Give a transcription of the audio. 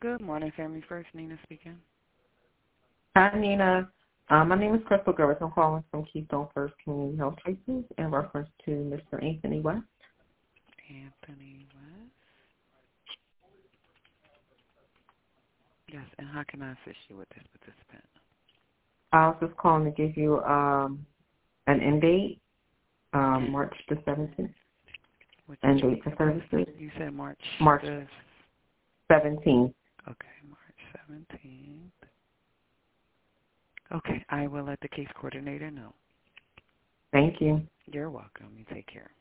Good morning, Family First. Nina speaking. Hi, Nina. My name is Crystal Gervis. I'm calling from Keystone First Community Health Choices in reference to Mr. Anthony West. Anthony West. Yes, and how can I assist you with this participant? I was just calling to give you an end date, March the 17th. End date for services. You said March the 17th. Okay, March 17th. Okay, I will let the case coordinator know. Thank you. You're welcome. You take care.